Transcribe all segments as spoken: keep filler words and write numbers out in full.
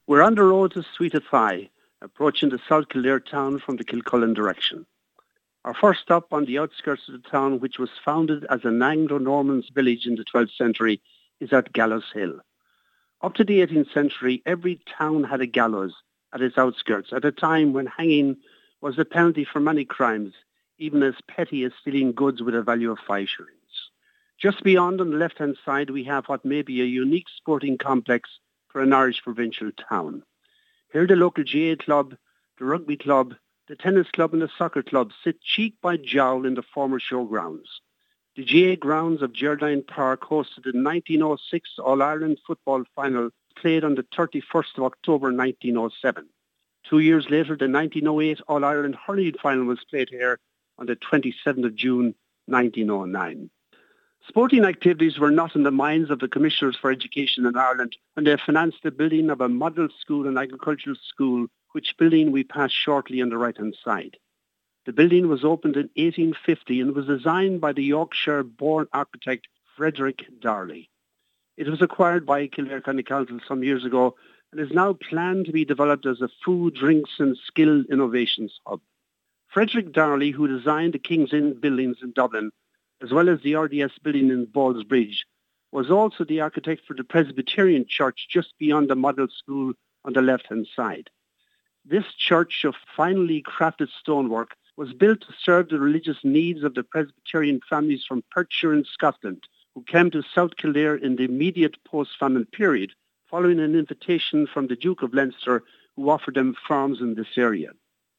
We're on the road to Sweet Athy, approaching the South Kildare town from the Kilcullen direction. Our first stop on the outskirts of the town, which was founded as an Anglo-Norman village in the twelfth century, is at Gallows Hill. Up to the eighteenth century, every town had a gallows at its outskirts, at a time when hanging was the penalty for many crimes, even as petty as stealing goods with a value of five shillings. Just beyond, on the left-hand side, we have what may be a unique sporting complex for an Irish provincial town. Here the local G A club, the rugby club, the tennis club and the soccer club sit cheek by jowl in the former showgrounds. The G A grounds of Geraldine Park hosted the nineteen oh six All-Ireland football final played on the thirty-first of October nineteen oh seven. Two years later, the nineteen oh eight All-Ireland hurling final was played here on the twenty-seventh of June nineteen oh nine. Sporting activities were not in the minds of the Commissioners for Education in Ireland when they financed the building of a model school and agricultural school, which building we pass shortly on the right-hand side. The building was opened in eighteen fifty and was designed by the Yorkshire-born architect Frederick Darley. It was acquired by Kildare County Council some years ago and is now planned to be developed as a food, drinks and skill innovations hub. Frederick Darley, who designed the King's Inn buildings in Dublin, as well as the R D S building in Ballsbridge, was also the architect for the Presbyterian Church just beyond the model school on the left-hand side. This church of finely crafted stonework was built to serve the religious needs of the Presbyterian families from Perthshire in Scotland, who came to South Kildare in the immediate post-famine period, following an invitation from the Duke of Leinster, who offered them farms in this area.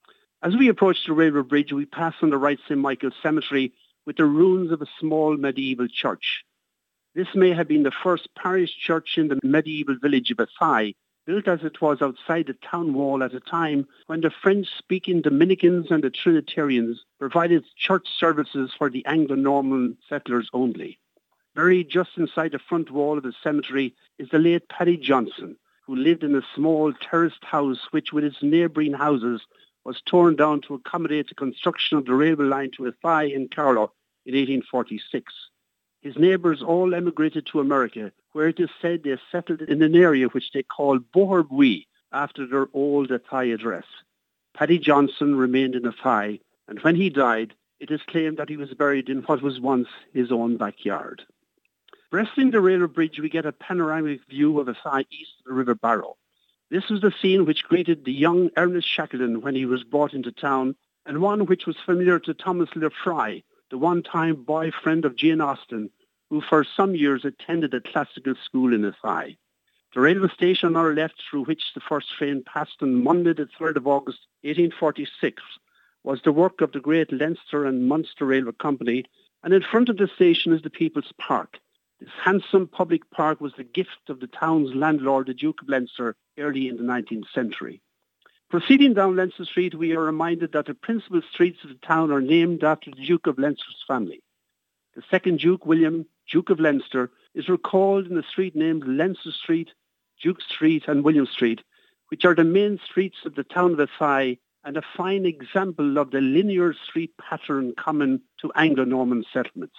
As we approach the railway bridge, we pass on the right Saint Michael's Cemetery with the ruins of a small medieval church. This may have been the first parish church in the medieval village of Athy, built as it was outside the town wall at a time when the French-speaking Dominicans and the Trinitarians provided church services for the Anglo-Norman settlers only. Buried just inside the front wall of the cemetery is the late Paddy Johnson, who lived in a small terraced house which, with its neighbouring houses, was torn down to accommodate the construction of the railway line to Athy in Carlow in eighteen forty-six. His neighbours all emigrated to America, where it is said they settled in an area which they called Boherbue, after their old Athy address. Paddy Johnson remained in Athy, and when he died, it is claimed that he was buried in what was once his own backyard. Breasting the railway bridge, we get a panoramic view of Athy east of the River Barrow. This was the scene which greeted the young Ernest Shackleton when he was brought into town, and one which was familiar to Thomas Lefroy, the one-time boyfriend of Jane Austen, who for some years attended a classical school in Athy. The railway station on our left, through which the first train passed on Monday the third of August eighteen forty-six, was the work of the great Leinster and Munster Railway Company, and in front of the station is the People's Park. This handsome public park was the gift of the town's landlord, the Duke of Leinster, early in the nineteenth century. Proceeding down Leinster Street, we are reminded that the principal streets of the town are named after the Duke of Leinster's family. The second Duke, William, Duke of Leinster, is recalled in the street named Leinster Street, Duke Street and William Street, which are the main streets of the town of Athy and a fine example of the linear street pattern common to Anglo-Norman settlements.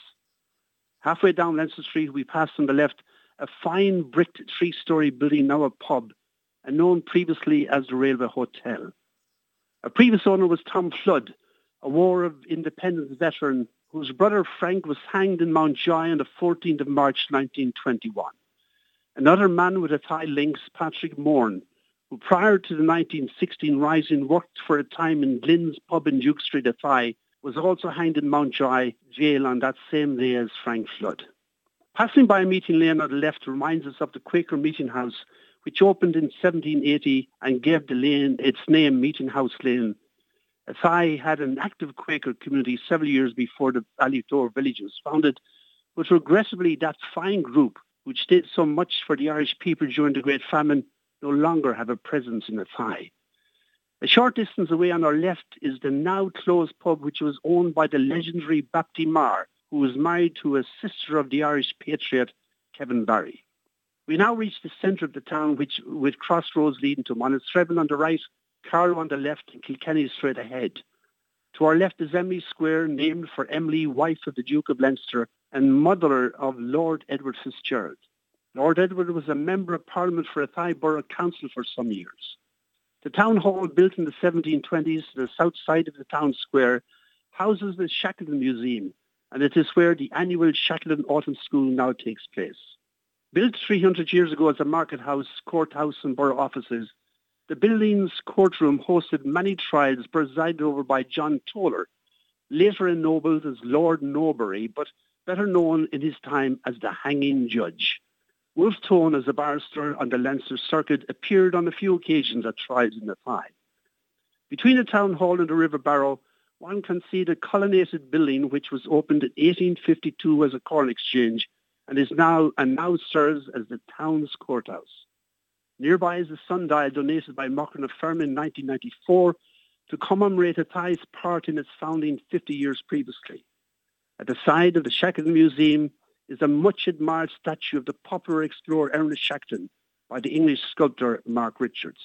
Halfway down Leinster Street, we pass on the left a fine bricked three-storey building, now a pub, and known previously as the Railway Hotel. A previous owner was Tom Flood, a War of Independence veteran whose brother Frank was hanged in Mountjoy on the fourteenth of March nineteen twenty-one. Another man with Athy links, Patrick Moran, who prior to the nineteen sixteen Rising worked for a time in Glyn's pub in Duke Street, Athy, was also hanged in Mountjoy jail on that same day as Frank Flood. Passing by a meeting lane on the left reminds us of the Quaker Meeting House, which opened in seventeen eighty and gave the lane its name, Meeting House Lane. Athy had an active Quaker community several years before the Ballytour village was founded, but regrettably that fine group, which did so much for the Irish people during the Great Famine, no longer have a presence in Athy. A short distance away on our left is the now closed pub, which was owned by the legendary Bapty Marr, who was married to a sister of the Irish patriot, Kevin Barry. We now reach the centre of the town, which with crossroads leading to Monasterevin on the right, Carlow on the left, and Kilkenny straight ahead. To our left is Emily Square, named for Emily, wife of the Duke of Leinster and mother of Lord Edward Fitzgerald. Lord Edward was a member of Parliament for Athy Borough Council for some years. The town hall, built in the seventeen twenties to the south side of the town square, houses the Shackleton Museum, and it is where the annual Shackleton Autumn School now takes place. Built three hundred years ago as a market house, courthouse and borough offices, the building's courtroom hosted many trials presided over by John Toller, later ennobled as Lord Norbury, but better known in his time as the hanging judge. Wolfe Tone, as a barrister on the Leinster Circuit, appeared on a few occasions at trials in Athy. Between the town hall and the River Barrow, one can see the colonnaded building which was opened in eighteen fifty-two as a corn exchange and is now and now serves as the town's courthouse. Nearby is the sundial donated by Mochran of Ferm in nineteen ninety-four to commemorate Athy's part in its founding fifty years previously. At the side of the Shackleton Museum is a much-admired statue of the popular explorer Ernest Shackleton by the English sculptor Mark Richards.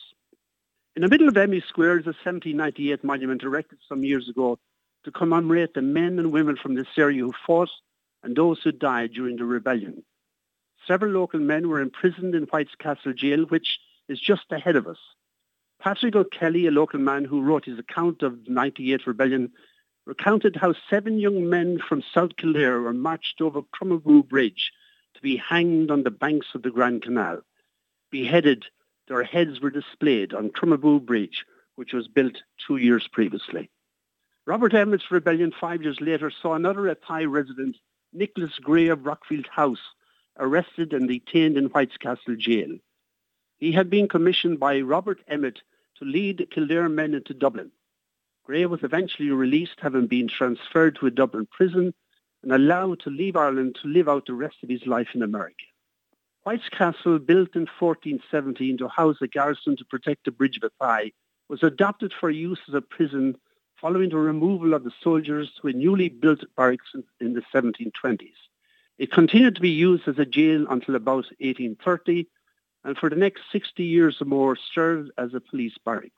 In the middle of Emmy Square is a seventeen ninety-eight monument erected some years ago to commemorate the men and women from this area who fought and those who died during the rebellion. Several local men were imprisoned in White's Castle Jail, which is just ahead of us. Patrick O'Kelly, a local man who wrote his account of the ninety-eight rebellion, recounted how seven young men from South Kildare were marched over Crumaboo Bridge to be hanged on the banks of the Grand Canal. Beheaded, their heads were displayed on Crumaboo Bridge, which was built two years previously. Robert Emmet's rebellion five years later saw another Athy resident, Nicholas Gray of Rockfield House, arrested and detained in White's Castle Jail. He had been commissioned by Robert Emmet to lead the Kildare men into Dublin. Gray was eventually released, having been transferred to a Dublin prison and allowed to leave Ireland to live out the rest of his life in America. White's Castle, built in fourteen seventeen to house a garrison to protect the Bridge of Athy, was adopted for use as a prison following the removal of the soldiers to a newly built barracks in the seventeen twenties. It continued to be used as a jail until about eighteen thirty, and for the next sixty years or more served as a police barracks.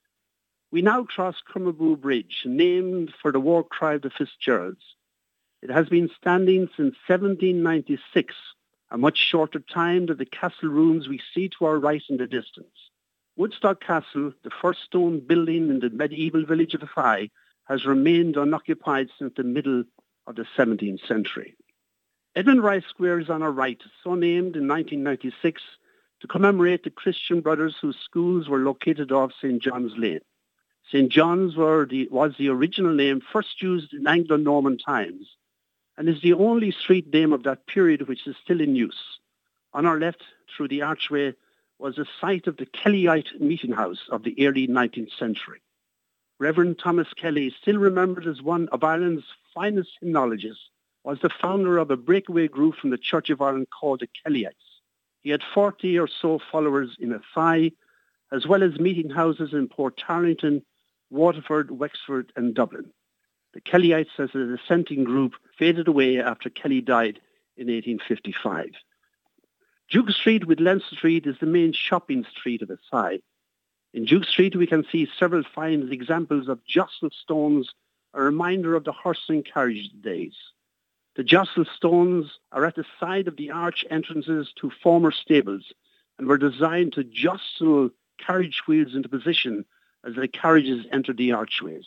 We now cross Crumaboo Bridge, named for the war cry of the Fitzgeralds. It has been standing since seventeen ninety-six, a much shorter time than the castle rooms we see to our right in the distance. Woodstock Castle, the first stone building in the medieval village of Athy, has remained unoccupied since the middle of the seventeenth century. Edmund Rice Square is on our right, so named in nineteen ninety-six to commemorate the Christian brothers whose schools were located off Saint John's Lane. Saint John's were the, was the original name first used in Anglo-Norman times and is the only street name of that period which is still in use. On our left, through the archway, was the site of the Kellyite meeting house of the early nineteenth century. Reverend Thomas Kelly, still remembered as one of Ireland's finest hymnologists, was the founder of a breakaway group from the Church of Ireland called the Kellyites. He had forty or so followers in Athy, as well as meeting houses in Portarlington, Waterford, Wexford and Dublin. The Kellyites as a dissenting group faded away after Kelly died in eighteen fifty-five. Duke Street with Leinster Street is the main shopping street of Athy. In Duke Street we can see several fine examples of jostle stones, a reminder of the horse and carriage days. The jostle stones are at the side of the arch entrances to former stables and were designed to jostle carriage wheels into position as the carriages entered the archways.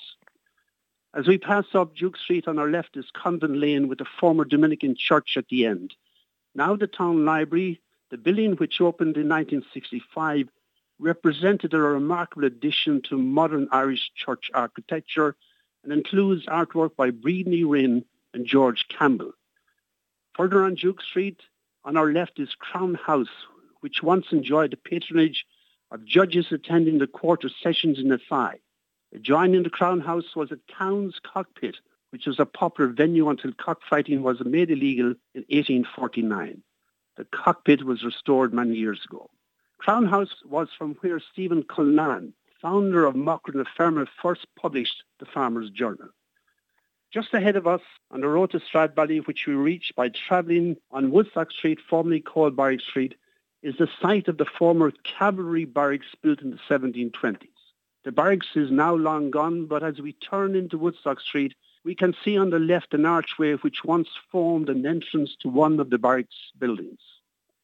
As we pass up Duke Street, on our left is Convent Lane with the former Dominican church at the end. Now the town library, the building which opened in nineteen sixty-five, represented a remarkable addition to modern Irish church architecture and includes artwork by Breedney Rinn and George Campbell. Further on Duke Street, on our left is Crown House, which once enjoyed the patronage of judges attending the quarter sessions in Athy. Adjoining the Crown House was a town's cockpit, which was a popular venue until cockfighting was made illegal in eighteen forty-nine. The cockpit was restored many years ago. Crown House was from where Stephen Culnan, founder of Mochran of Ferm, first published the Farmer's Journal. Just ahead of us, on the road to Stradbally, which we reach by travelling on Woodstock Street, formerly called Barrack Street, is the site of the former cavalry barracks built in the seventeen twenties. The barracks is now long gone, but as we turn into Woodstock Street, we can see on the left an archway which once formed an entrance to one of the barracks buildings.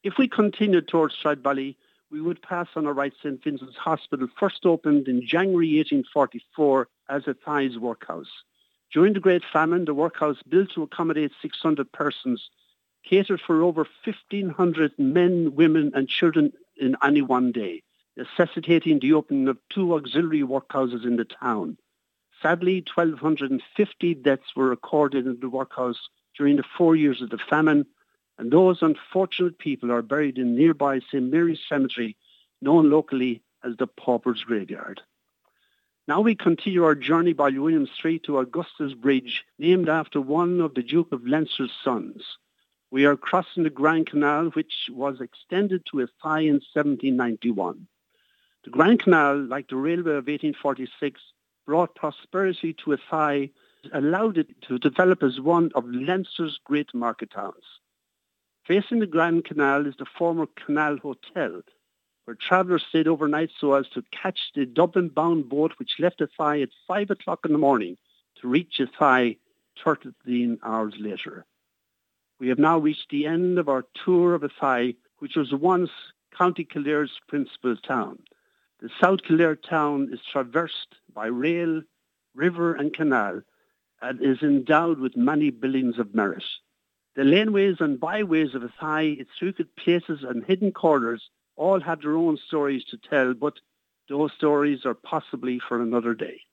If we continued towards Stradbally, we would pass on our right Saint Vincent's Hospital, first opened in January eighteen forty-four as a Thais workhouse. During the Great Famine, the workhouse, built to accommodate six hundred persons, catered for over fifteen hundred men, women and children in any one day, necessitating the opening of two auxiliary workhouses in the town. Sadly, one thousand two hundred fifty deaths were recorded in the workhouse during the four years of the famine, and those unfortunate people are buried in nearby Saint Mary's Cemetery, known locally as the Paupers' Graveyard. Now we continue our journey by William Street to Augustus Bridge, named after one of the Duke of Leinster's sons. We are crossing the Grand Canal, which was extended to Athy in seventeen ninety-one. The Grand Canal, like the railway of eighteen forty-six, brought prosperity to Athy, allowed it to develop as one of Leinster's great market towns. Facing the Grand Canal is the former Canal Hotel, where travellers stayed overnight so as to catch the Dublin-bound boat which left Athy at five o'clock in the morning to reach Athy thirteen hours later. We have now reached the end of our tour of Athy, which was once County Killare's principal town. The South Kildare town is traversed by rail, river and canal, and is endowed with many buildings of merit. The laneways and byways of Athy, its secret places and hidden corners, all have their own stories to tell, but those stories are possibly for another day.